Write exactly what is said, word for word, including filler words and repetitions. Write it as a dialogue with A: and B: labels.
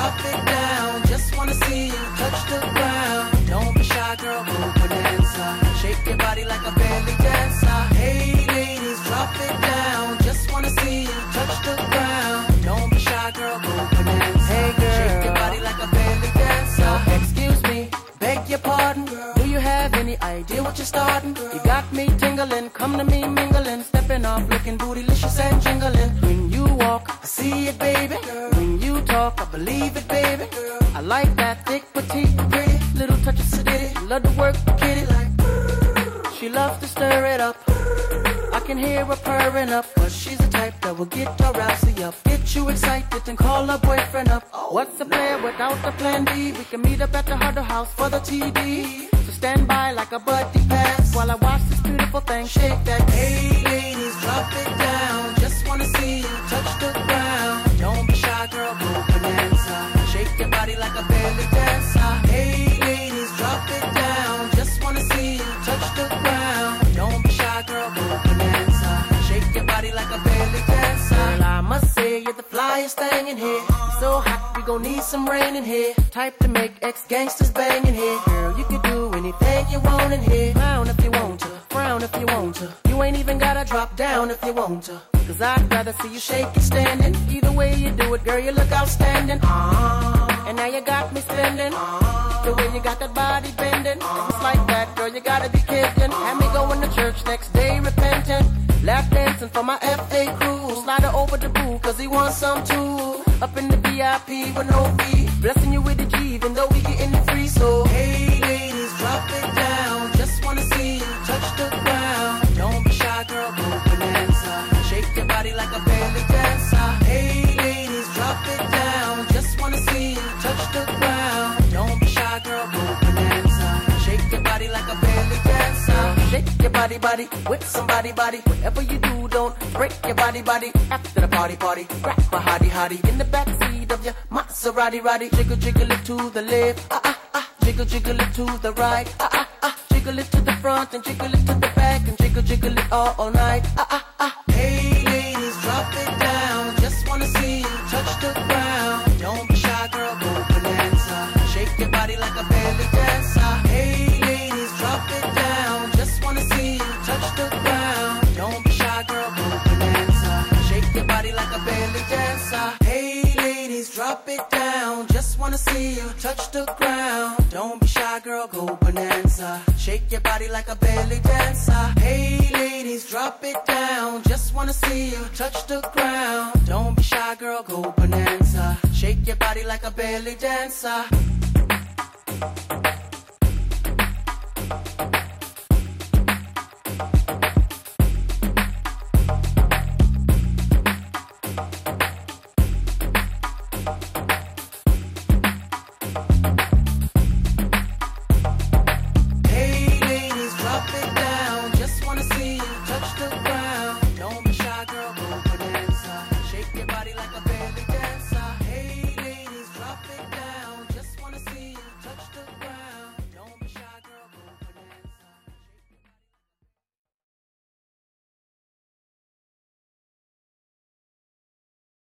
A: drop it down. Just wanna see you touch the ground. Don't be shy, girl, go bonanza. Shake your body like a belly dancer. Hey ladies, drop it down. Just wanna see you touch the ground. Don't be shy, girl, go bonanza. Hey girl, shake your body like a belly dancer. Excuse me, beg your pardon, girl. Do you have any idea what you're starting? Girl, you got me tingling, come to me mingling, stepping off, looking bootylicious and jingling. When you walk, I see it, baby. Girl, when you talk, I believe it, baby. Girl, I like that thick, petite, pretty, little touch of sedity. Love to work the kitty like. She loves to stir it up. I can hear her purring up, but she's the type that will get her rousey up, get you excited and call her boyfriend up. What's the plan without the plan B? We can meet up at the Huddle House for the T D. So stand by like a buddy pass while I watch this beautiful thing shake that. Hey ladies, drop it down. Just wanna see you touch the ground. Don't be shy, girl, go bonanza. Shake your body like a belly dancer. Hey ladies, drop it down. Just wanna see you touch the ground. Don't be shy, girl, go bonanza. Shake your body like a belly dancer. Girl, I must say you're the flyest thing in here. So hot, we gon' need some rain in here. Type to make ex-gangsters bang in here. Girl, you can do anything you want in here. Frown if you want to, frown if you want to. You ain't even gotta drop down if you want to. Cause I'd rather see you shake it standing. Either way you do it, girl, you look outstanding. uh, And now you got me spending. uh, The way you got that body bending. uh, It's like that, girl, you gotta be kidding. Had me going to church next day repenting. Lap dancing for my F A crew. Slide her over the boo, cause he wants some too. Up in the V I P with no fee. Blessing you with the G, even though we getting it free. So hey ladies, drop it down. Just wanna see you touch the ground. Don't be shy, girl, go bonanza. Shake your body like a belly dancer. Hey ladies, drop it down. Just wanna see you touch the ground. Don't be shy, girl, go bonanza. Shake your body like a belly dancer. Shake your body, body, with somebody, body. Whatever you do, don't break your body, body. After the party, party, grab a hottie, hottie in the backseat of your Maserati, roddy. Jiggle, jiggle it to the left, ah ah ah. Jiggle, jiggle it to the right, ah ah ah. Jiggle it to the front and jiggle it to the back and jiggle, jiggle it all, all night, ah ah ah. Hey ladies, drop it down. Just wanna see you touch the ground. Don't be shy, girl, go bonanza. Shake your body like a belly dancer. Hey ladies, drop it down. Just wanna see you touch the ground. Don't be shy, girl, go bonanza. Shake your body like a belly dancer. Hey ladies, drop it down. Just wanna see you touch the ground. Don't be shy, girl, go bonanza. Shake your body like a belly dancer. Hey ladies, drop it down. Just wanna see you touch the ground. Don't be shy, girl, go bonanza. Shake your body like a belly dancer. Touch the ground. Don't be shy, girl, go.